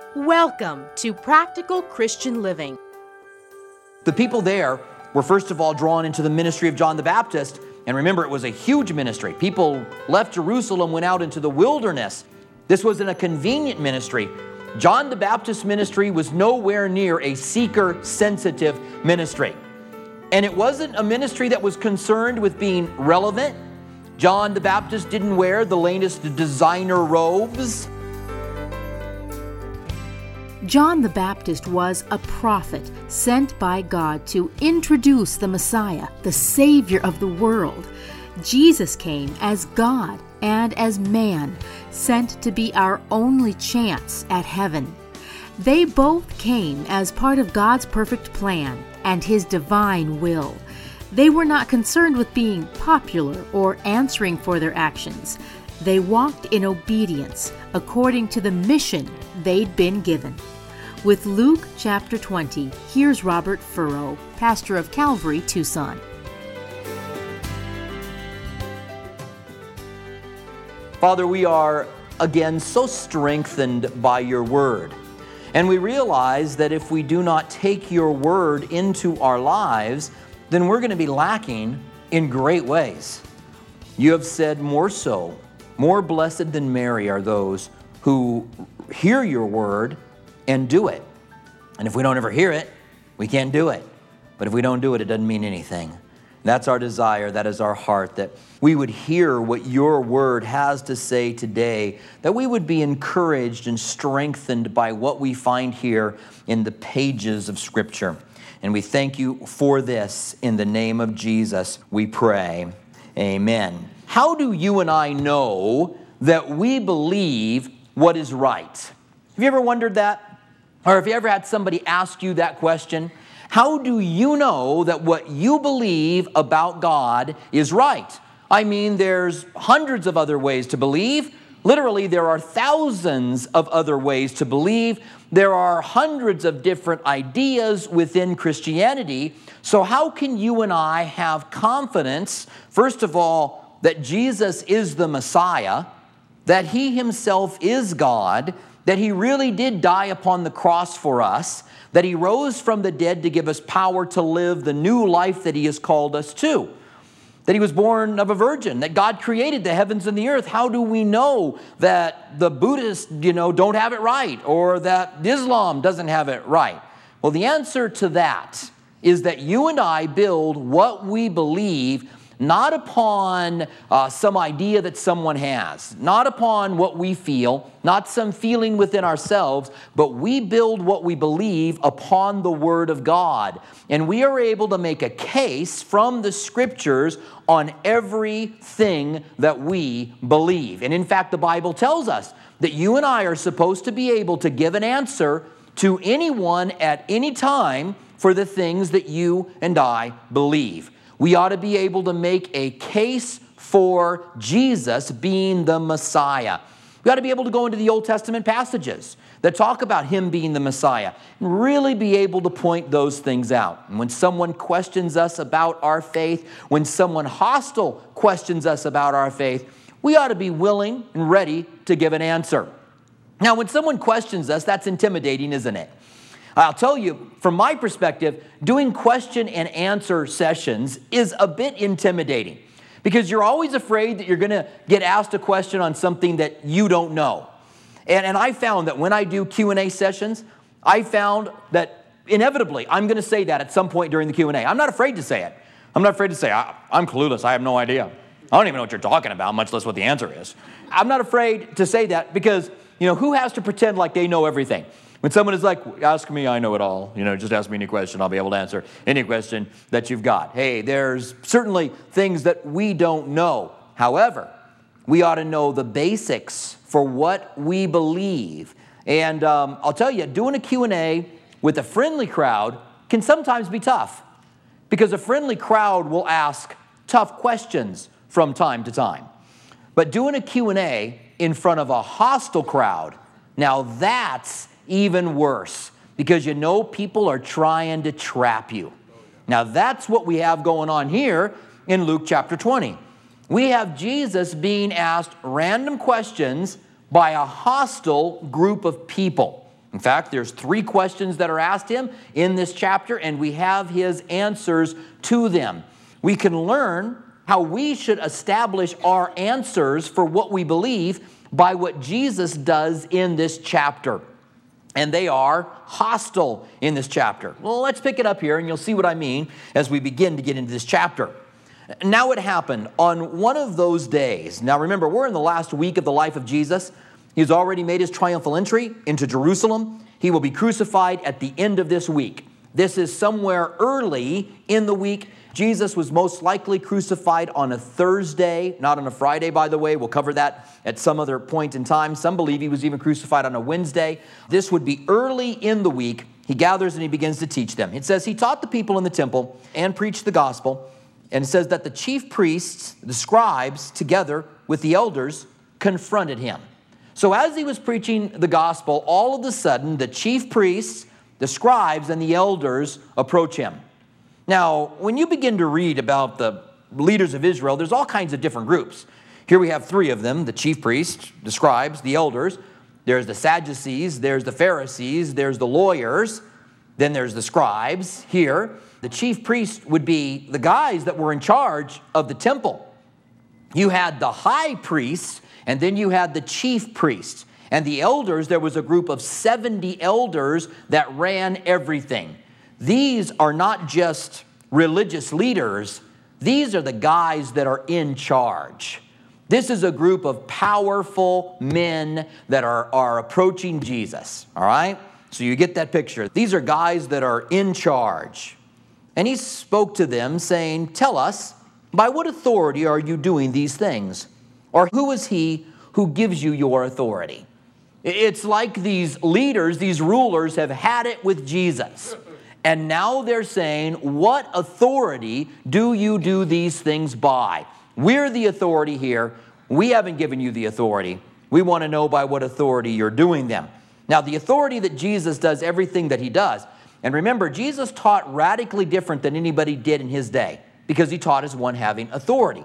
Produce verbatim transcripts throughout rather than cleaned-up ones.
Welcome to Practical Christian Living. The people there were first of all drawn into the ministry of John the Baptist. And remember, it was a huge ministry. People left Jerusalem, went out into the wilderness. This wasn't a convenient ministry. John the Baptist's ministry was nowhere near a seeker-sensitive ministry. And it wasn't a ministry that was concerned with being relevant. John the Baptist didn't wear the latest designer robes. John the Baptist was a prophet sent by God to introduce the Messiah, the Savior of the world. Jesus came as God and as man, sent to be our only chance at heaven. They both came as part of God's perfect plan and His divine will. They were not concerned with being popular or answering for their actions. They walked in obedience according to the mission they'd been given. With Luke chapter twenty, here's Robert Furrow, pastor of Calvary, Tucson. Father, we are again so strengthened by your word. And we realize that if we do not take your word into our lives, then we're going to be lacking in great ways. You have said more so, more blessed than Mary are those who hear your word and do it. And if we don't ever hear it, we can't do it. But if we don't do it, it doesn't mean anything. That's our desire, that is our heart, that we would hear what your word has to say today, that we would be encouraged and strengthened by what we find here in the pages of Scripture. And we thank you for this. In the name of Jesus, we pray. Amen. How do you and I know that we believe what is right? Have you ever wondered that? Or have you ever had somebody ask you that question? How do you know that what you believe about God is right? I mean, there's hundreds of other ways to believe. Literally, there are thousands of other ways to believe. There are hundreds of different ideas within Christianity. So how can you and I have confidence, first of all, that Jesus is the Messiah, that He Himself is God, that He really did die upon the cross for us, that He rose from the dead to give us power to live the new life that He has called us to, that He was born of a virgin, that God created the heavens and the earth? How do we know that the Buddhists, you know, don't have it right, or that Islam doesn't have it right? Well, the answer to that is that you and I build what we believe not upon uh, some idea that someone has, not upon what we feel, not some feeling within ourselves, but we build what we believe upon the Word of God. And we are able to make a case from the Scriptures on everything that we believe. And in fact, the Bible tells us that you and I are supposed to be able to give an answer to anyone at any time for the things that you and I believe. We ought to be able to make a case for Jesus being the Messiah. We ought to be able to go into the Old Testament passages that talk about Him being the Messiah and really be able to point those things out. And when someone questions us about our faith, when someone hostile questions us about our faith, we ought to be willing and ready to give an answer. Now, when someone questions us, that's intimidating, isn't it? I'll tell you, from my perspective, doing question and answer sessions is a bit intimidating because you're always afraid that you're going to get asked a question on something that you don't know. And, and I found that when I do Q and A sessions, I found that inevitably I'm going to say that at some point during the Q and A. I'm not afraid to say it. I'm not afraid to say, I, I'm clueless. I have no idea. I don't even know what you're talking about, much less what the answer is. I'm not afraid to say that because, you know, who has to pretend like they know everything? When someone is like, ask me, I know it all. You know, just ask me any question. I'll be able to answer any question that you've got. Hey, there's certainly things that we don't know. However, we ought to know the basics for what we believe. And um, I'll tell you, doing a Q and A with a friendly crowd can sometimes be tough because a friendly crowd will ask tough questions from time to time. But doing a Q and A in front of a hostile crowd, now that's even worse, because you know people are trying to trap you. Now that's what we have going on here in Luke chapter twenty. We have Jesus being asked random questions by a hostile group of people. In fact, there's three questions that are asked him in this chapter, and we have his answers to them. We can learn how we should establish our answers for what we believe by what Jesus does in this chapter. And they are hostile in this chapter. Well, let's pick it up here, and you'll see what I mean as we begin to get into this chapter. Now it happened on one of those days. Now remember, we're in the last week of the life of Jesus. He's already made his triumphal entry into Jerusalem. He will be crucified at the end of this week. This is somewhere early in the week. Jesus was most likely crucified on a Thursday, not on a Friday, by the way. We'll cover that at some other point in time. Some believe he was even crucified on a Wednesday. This would be early in the week. He gathers and he begins to teach them. It says he taught the people in the temple and preached the gospel. And it says that the chief priests, the scribes, together with the elders, confronted him. So as he was preaching the gospel, all of a sudden, the chief priests, the scribes, and the elders approach him. Now, when you begin to read about the leaders of Israel, there's all kinds of different groups. Here we have three of them, the chief priests, the scribes, the elders. There's the Sadducees, there's the Pharisees, there's the lawyers, then there's the scribes here. The chief priests would be the guys that were in charge of the temple. You had the high priests, and then you had the chief priests. And the elders, there was a group of seventy elders that ran everything. These are not just religious leaders. These are the guys that are in charge. This is a group of powerful men that are, are approaching Jesus, all right? So you get that picture. These are guys that are in charge. And he spoke to them saying, "Tell us, by what authority are you doing these things? Or who is he who gives you your authority?" It's like these leaders, these rulers have had it with Jesus. And now they're saying, what authority do you do these things by? We're the authority here. We haven't given you the authority. We want to know by what authority you're doing them. Now, the authority that Jesus does everything that he does. And remember, Jesus taught radically different than anybody did in his day because he taught as one having authority.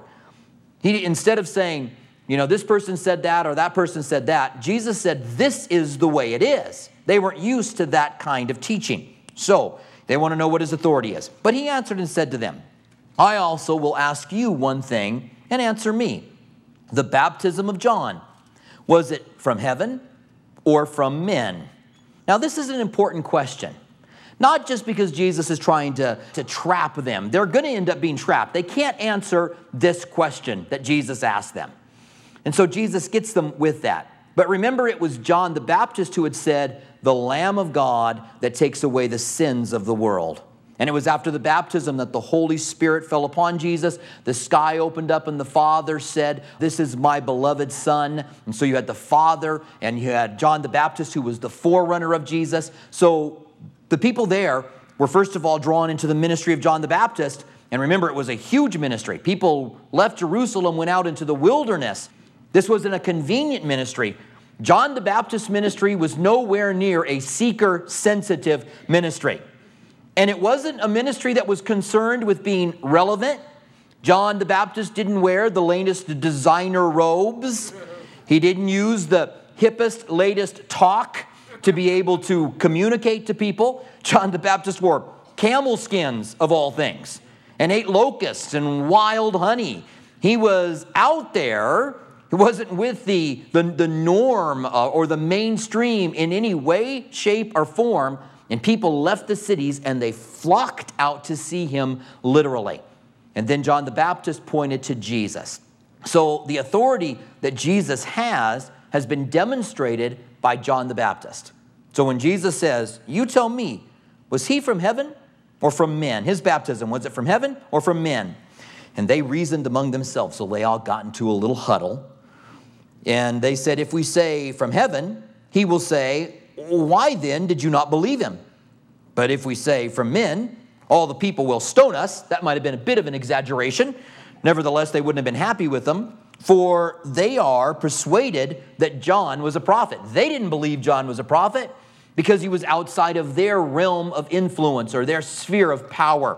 He, instead of saying, you know, this person said that or that person said that, Jesus said, this is the way it is. They weren't used to that kind of teaching. So they want to know what his authority is. But he answered and said to them, "I also will ask you one thing and answer me. The baptism of John, was it from heaven or from men?" Now this is an important question. Not just because Jesus is trying to, to trap them. They're going to end up being trapped. They can't answer this question that Jesus asked them. And so Jesus gets them with that. But remember, it was John the Baptist who had said, "The Lamb of God that takes away the sins of the world." And it was after the baptism that the Holy Spirit fell upon Jesus. The sky opened up and the Father said, "This is my beloved Son." And so you had the Father and you had John the Baptist who was the forerunner of Jesus. So the people there were first of all drawn into the ministry of John the Baptist. And remember, it was a huge ministry. People left Jerusalem, went out into the wilderness. This wasn't a convenient ministry. John the Baptist's ministry was nowhere near a seeker-sensitive ministry. And it wasn't a ministry that was concerned with being relevant. John the Baptist didn't wear the latest designer robes. He didn't use the hippest, latest talk to be able to communicate to people. John the Baptist wore camel skins, of all things, and ate locusts and wild honey. He was out there. He wasn't with the, the, the norm uh, or the mainstream in any way, shape, or form. And people left the cities and they flocked out to see him literally. And then John the Baptist pointed to Jesus. So the authority that Jesus has has been demonstrated by John the Baptist. So when Jesus says, "You tell me, was he from heaven or from men?" His baptism, was it from heaven or from men? And they reasoned among themselves. So they all got into a little huddle. And they said, "If we say from heaven, he will say, 'Why then did you not believe him?' But if we say from men, all the people will stone us." That might have been a bit of an exaggeration. Nevertheless, they wouldn't have been happy with them, for they are persuaded that John was a prophet. They didn't believe John was a prophet because he was outside of their realm of influence or their sphere of power.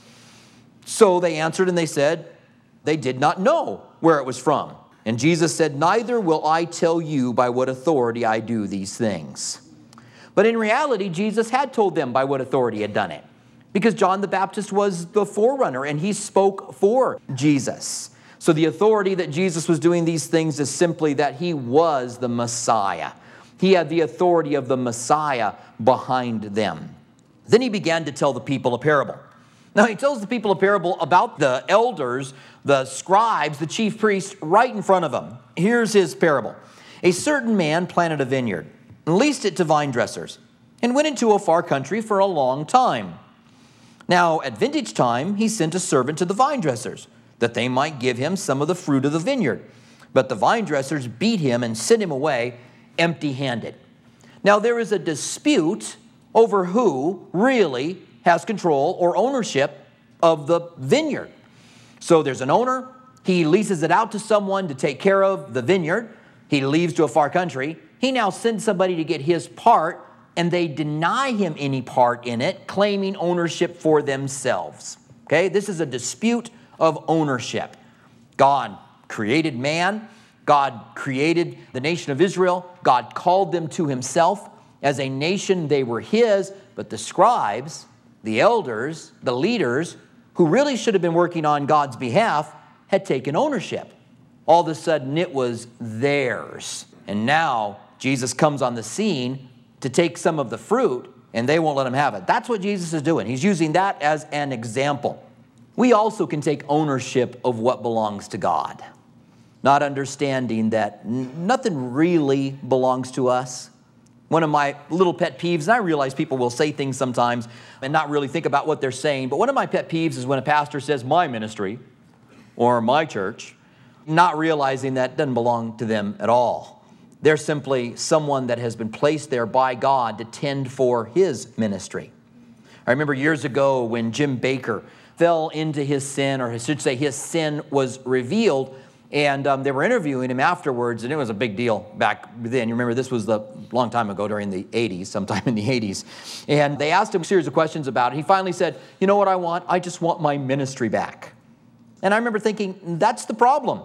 So they answered and they said they did not know where it was from. And Jesus said, "Neither will I tell you by what authority I do these things." But in reality, Jesus had told them by what authority he had done it, because John the Baptist was the forerunner and he spoke for Jesus. So the authority that Jesus was doing these things is simply that he was the Messiah. He had the authority of the Messiah behind them. Then he began to tell the people a parable. Now he tells the people a parable about the elders, the scribes, the chief priests right in front of them. Here's his parable. A certain man planted a vineyard and leased it to vine dressers and went into a far country for a long time. Now at vintage time he sent a servant to the vine dressers that they might give him some of the fruit of the vineyard. But the vine dressers beat him and sent him away empty-handed. Now there is a dispute over who really has control or ownership of the vineyard. So there's an owner. He leases it out to someone to take care of the vineyard. He leaves to a far country. He now sends somebody to get his part, and they deny him any part in it, claiming ownership for themselves. Okay, this is a dispute of ownership. God created man. God created the nation of Israel. God called them to himself. As a nation, they were his, but the scribes, the elders, the leaders, who really should have been working on God's behalf, had taken ownership. All of a sudden, it was theirs. And now, Jesus comes on the scene to take some of the fruit, and they won't let him have it. That's what Jesus is doing. He's using that as an example. We also can take ownership of what belongs to God, not understanding that nothing really belongs to us. One of my little pet peeves, and I realize people will say things sometimes and not really think about what they're saying, but one of my pet peeves is when a pastor says, my ministry or my church, not realizing that doesn't belong to them at all. They're simply someone that has been placed there by God to tend for his ministry. I remember years ago when Jim Bakker fell into his sin, or I should say his sin was revealed, and um, they were interviewing him afterwards, and it was a big deal back then. You remember this was a long time ago, during the eighties, sometime in the eighties. And they asked him a series of questions about it. He finally said, you know what I want? I just want my ministry back. And I remember thinking, that's the problem.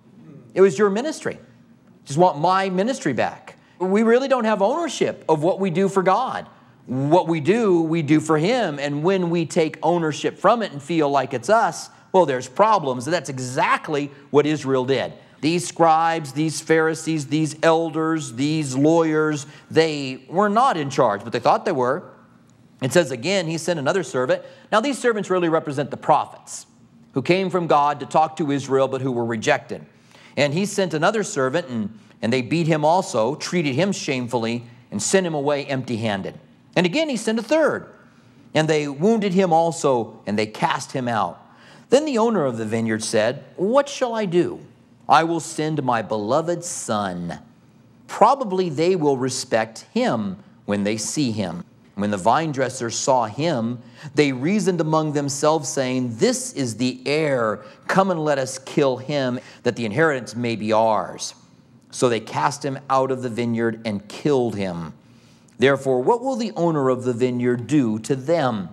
It was your ministry. Just want my ministry back. We really don't have ownership of what we do for God. What we do, we do for him. And when we take ownership from it and feel like it's us, well, there's problems. And that's exactly what Israel did. These scribes, these Pharisees, these elders, these lawyers, they were not in charge, but they thought they were. It says again, he sent another servant. Now, these servants really represent the prophets who came from God to talk to Israel, but who were rejected. And he sent another servant, and, and they beat him also, treated him shamefully, and sent him away empty-handed. And again, he sent a third. And they wounded him also, and they cast him out. Then the owner of the vineyard said, what shall I do? I will send my beloved son. Probably they will respect him when they see him. When the vine dressers saw him, they reasoned among themselves, saying, this is the heir. Come and let us kill him, that the inheritance may be ours. So they cast him out of the vineyard and killed him. Therefore, what will the owner of the vineyard do to them?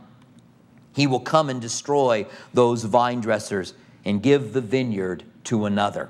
He will come and destroy those vine dressers and give the vineyard to another.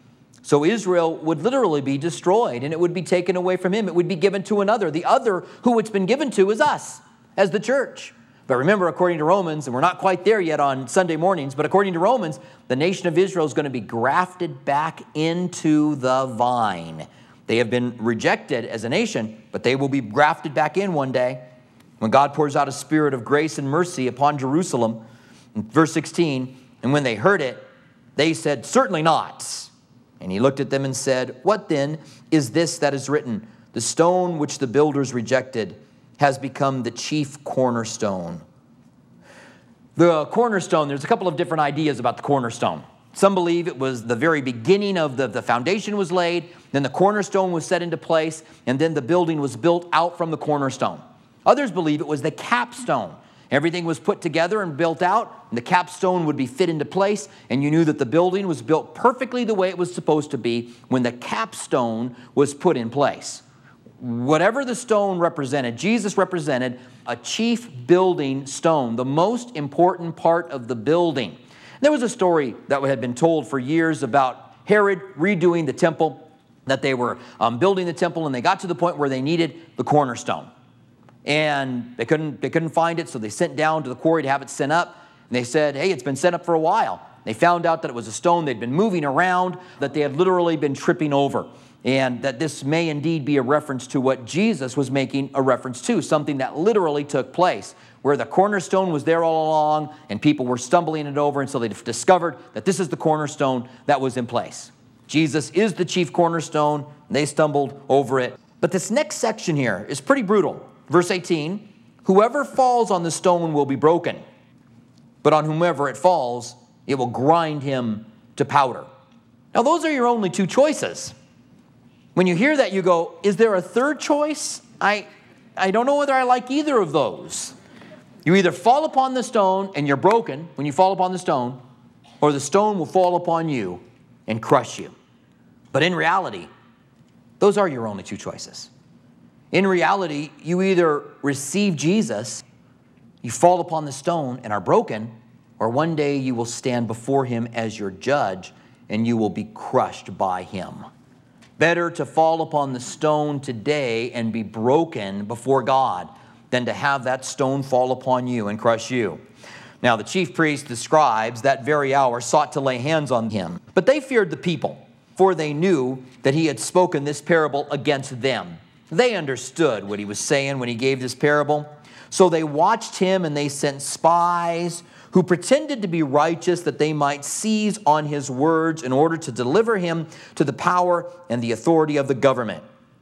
So Israel would literally be destroyed, and it would be taken away from him. It would be given to another. The other who it's been given to is us, as the church. But remember, according to Romans, and we're not quite there yet on Sunday mornings, but according to Romans, the nation of Israel is going to be grafted back into the vine. They have been rejected as a nation, but they will be grafted back in one day when God pours out a spirit of grace and mercy upon Jerusalem. In verse sixteen, and when they heard it, they said, certainly not. And he looked at them and said, what then is this that is written? The stone which the builders rejected has become the chief cornerstone. The cornerstone, there's a couple of different ideas about the cornerstone. Some believe it was the very beginning of the, the foundation was laid, then the cornerstone was set into place, and then the building was built out from the cornerstone. Others believe it was the capstone. Everything was put together and built out, and the capstone would be fit into place, and you knew that the building was built perfectly the way it was supposed to be when the capstone was put in place. Whatever the stone represented, Jesus represented a chief building stone, the most important part of the building. There was a story that had been told for years about Herod redoing the temple, that they were um, building the temple, and they got to the point where they needed the cornerstone. And they couldn't, they couldn't find it, so they sent down to the quarry to have it sent up. And they said, hey, it's been set up for a while. They found out that it was a stone they'd been moving around, that they had literally been tripping over, and that this may indeed be a reference to what Jesus was making a reference to, something that literally took place, where the cornerstone was there all along, and people were stumbling it over, and so they discovered that this is the cornerstone that was in place. Jesus is the chief cornerstone, and they stumbled over it. But this next section here is pretty brutal. Verse eighteen, whoever falls on the stone will be broken, but on whomever it falls, it will grind him to powder. Now, those are your only two choices. When you hear that, you go, is there a third choice? I, I don't know whether I like either of those. You either fall upon the stone and you're broken when you fall upon the stone, or the stone will fall upon you and crush you. But in reality, those are your only two choices. In reality, you either receive Jesus, you fall upon the stone and are broken, or one day you will stand before him as your judge and you will be crushed by him. Better to fall upon the stone today and be broken before God than to have that stone fall upon you and crush you. Now, the chief priests, the scribes, that very hour sought to lay hands on him, but they feared the people, for they knew that he had spoken this parable against them. They understood what he was saying when he gave this parable. So they watched him, and they sent spies who pretended to be righteous that they might seize on his words in order to deliver him to the power and the authority of the government.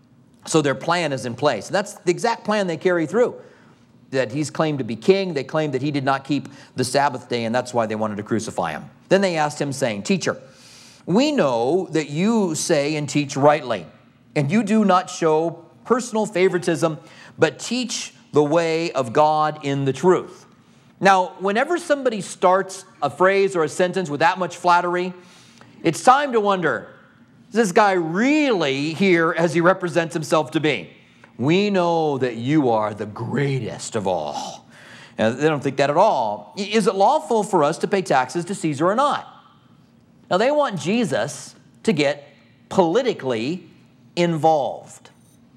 So their plan is in place. That's the exact plan they carry through. That he's claimed to be king. They claimed that he did not keep the Sabbath day, and that's why they wanted to crucify him. Then they asked him, saying, Teacher, we know that you say and teach rightly, and you do not show personal favoritism, but teach the way of God in the truth. Now, whenever somebody starts a phrase or a sentence with that much flattery, it's time to wonder, is this guy really here as he represents himself to be? We know that you are the greatest of all. And they don't think that at all. Is it lawful for us to pay taxes to Caesar or not? Now, they want Jesus to get politically involved.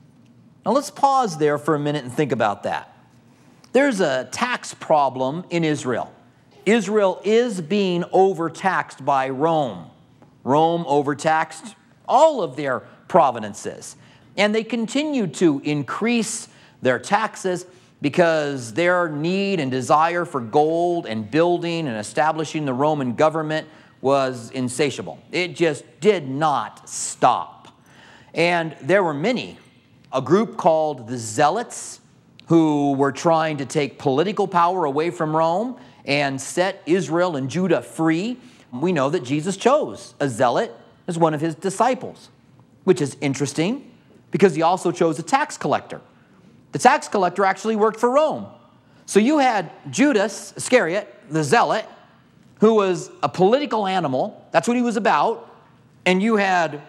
Now, let's pause there for a minute and think about that. There's a tax problem in Israel. Israel is being overtaxed by Rome. Rome overtaxed all of their provinces. And they continue to increase their taxes because their need and desire for gold and building and establishing the Roman government was insatiable. It just did not stop. And there were many, a group called the Zealots, who were trying to take political power away from Rome and set Israel and Judah free. We know that Jesus chose a zealot as one of his disciples, which is interesting because he also chose a tax collector. The tax collector actually worked for Rome. So you had Judas Iscariot, the zealot, who was a political animal. That's what he was about. And you had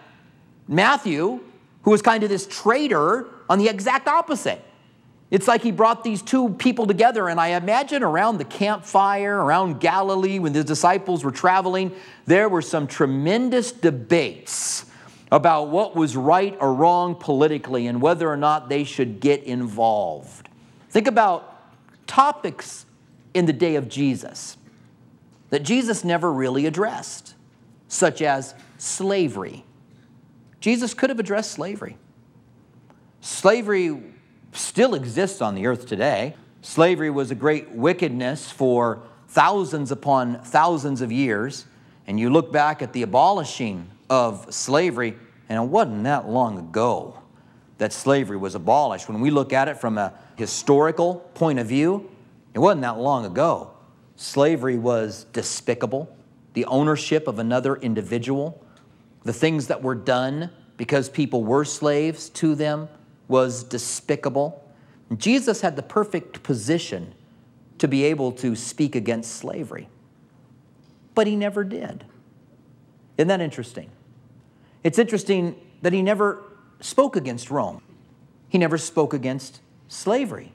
Matthew, who was kind of this traitor on the exact opposite. It's like he brought these two people together, and I imagine around the campfire, around Galilee, when the disciples were traveling, there were some tremendous debates about what was right or wrong politically and whether or not they should get involved. Think about topics in the day of Jesus that Jesus never really addressed, such as slavery. Jesus could have addressed slavery. Slavery still exists on the earth today. Slavery was a great wickedness for thousands upon thousands of years. And you look back at the abolishing of slavery, and it wasn't that long ago that slavery was abolished. When we look at it from a historical point of view, it wasn't that long ago. Slavery was despicable. The ownership of another individual, the things that were done because people were slaves to them, was despicable. Jesus had the perfect position to be able to speak against slavery, but he never did. Isn't that interesting? It's interesting that he never spoke against Rome. He never spoke against slavery.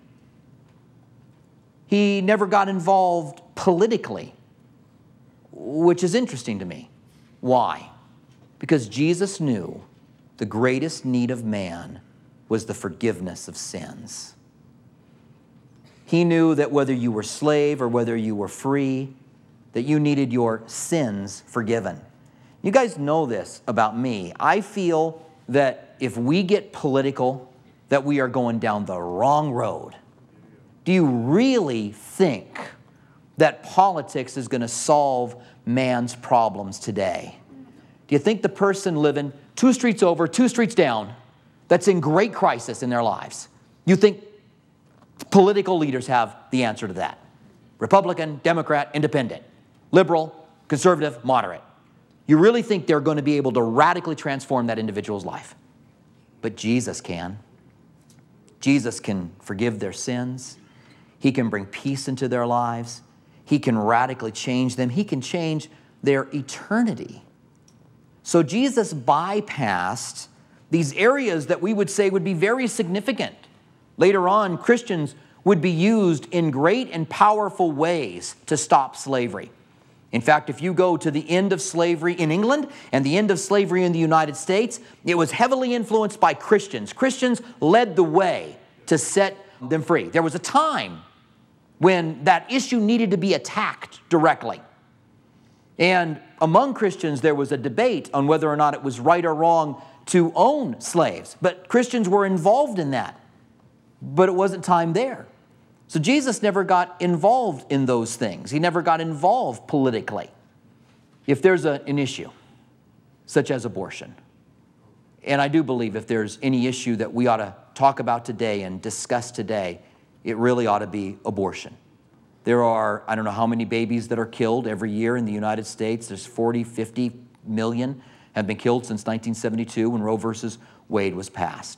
He never got involved politically, which is interesting to me. Why? Because Jesus knew the greatest need of man was the forgiveness of sins. He knew that whether you were slave or whether you were free, that you needed your sins forgiven. You guys know this about me. I feel that if we get political, that we are going down the wrong road. Do you really think that politics is going to solve man's problems today? Do you think the person living two streets over, two streets down, that's in great crisis in their lives, you think political leaders have the answer to that? Republican, Democrat, Independent, liberal, conservative, moderate. You really think they're going to be able to radically transform that individual's life? But Jesus can. Jesus can forgive their sins. He can bring peace into their lives. He can radically change them. He can change their eternity. So Jesus bypassed these areas that we would say would be very significant. Later on, Christians would be used in great and powerful ways to stop slavery. In fact, if you go to the end of slavery in England and the end of slavery in the United States, it was heavily influenced by Christians. Christians led the way to set them free. There was a time when that issue needed to be attacked directly. And among Christians, there was a debate on whether or not it was right or wrong to own slaves. But Christians were involved in that. But it wasn't time there. So Jesus never got involved in those things. He never got involved politically. If there's a, an issue, such as abortion, and I do believe if there's any issue that we ought to talk about today and discuss today, it really ought to be abortion. There are, I don't know how many babies that are killed every year in the United States. There's forty, fifty million have been killed since nineteen seventy-two when Roe versus Wade was passed.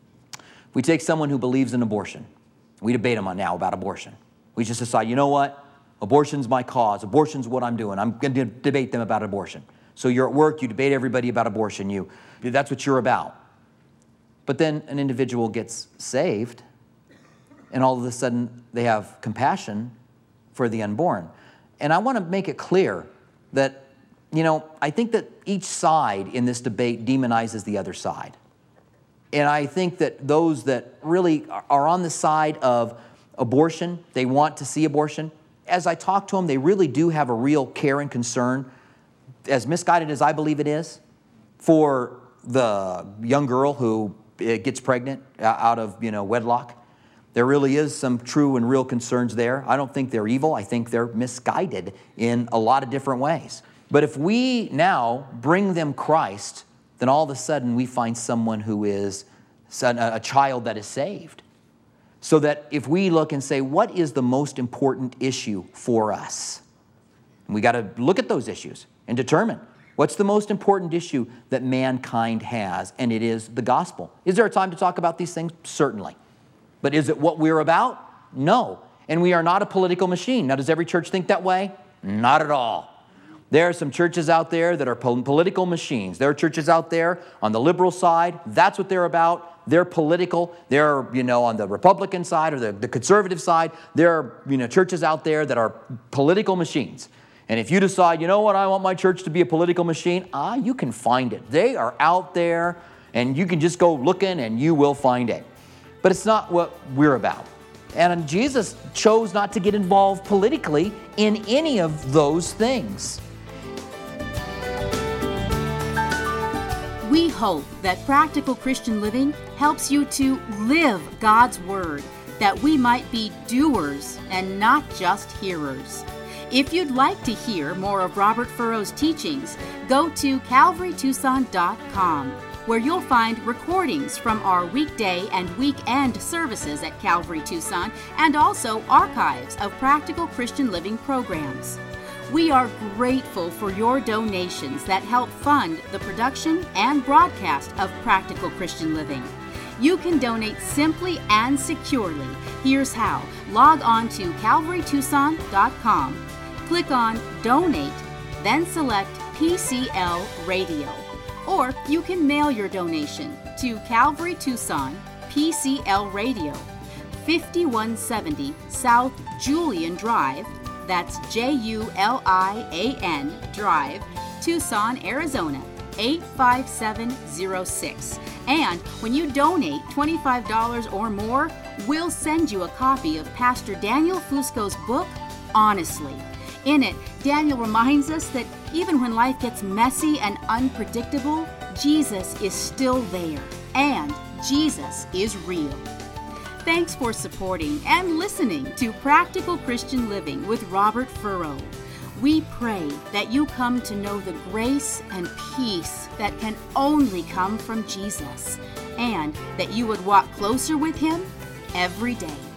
If we take someone who believes in abortion, we debate them on now about abortion. We just decide, you know what? Abortion's my cause. Abortion's what I'm doing. I'm going to debate them about abortion. So you're at work, you debate everybody about abortion. You, that's what you're about. But then an individual gets saved, and all of a sudden they have compassion for the unborn. And I want to make it clear that, you know, I think that each side in this debate demonizes the other side. And I think that those that really are on the side of abortion, they want to see abortion. As I talk to them, they really do have a real care and concern, as misguided as I believe it is, for the young girl who gets pregnant out of, you know, wedlock. There really is some true and real concerns there. I don't think they're evil. I think they're misguided in a lot of different ways. But if we now bring them Christ, then all of a sudden we find someone who is a child that is saved. So that if we look and say, what is the most important issue for us? And we got to look at those issues and determine what's the most important issue that mankind has, and it is the gospel. Is there a time to talk about these things? Certainly. But is it what we're about? No. And we are not a political machine. Now, does every church think that way? Not at all. There are some churches out there that are political machines. There are churches out there on the liberal side. That's what they're about. They're political. They're, you know, on the Republican side or the, the conservative side. There are, you know, churches out there that are political machines. And if you decide, you know what, I want my church to be a political machine, ah, you can find it. They are out there, and you can just go looking and you will find it. But it's not what we're about. And Jesus chose not to get involved politically in any of those things. We hope that Practical Christian Living helps you to live God's Word, that we might be doers and not just hearers. If you'd like to hear more of Robert Furrow's teachings, go to calvary tucson dot com, where you'll find recordings from our weekday and weekend services at Calvary Tucson, and also archives of Practical Christian Living programs. We are grateful for your donations that help fund the production and broadcast of Practical Christian Living. You can donate simply and securely. Here's how. Log on to calvary tucson dot com, click on Donate, then select P C L Radio. Or you can mail your donation to Calvary Tucson, P C L Radio, fifty-one seventy South Julian Drive, that's J U L I A N Drive, Tucson, Arizona, eight five seven zero six. And when you donate twenty-five dollars or more, we'll send you a copy of Pastor Daniel Fusco's book, Honestly. In it, Daniel reminds us that even when life gets messy and unpredictable, Jesus is still there, and Jesus is real. Thanks for supporting and listening to Practical Christian Living with Robert Furrow. We pray that you come to know the grace and peace that can only come from Jesus, and that you would walk closer with Him every day.